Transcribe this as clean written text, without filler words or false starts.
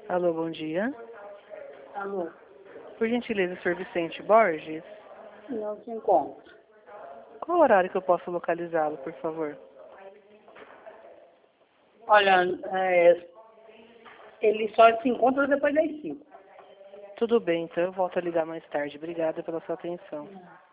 Alô, bom dia. Alô, Por gentileza, Sr. Vicente Borges? não se encontra. Qual horário que eu posso localizá-lo, por favor? Olha, ele só se encontra depois das 5. Tudo bem, então eu volto a ligar mais tarde. Obrigada pela sua atenção.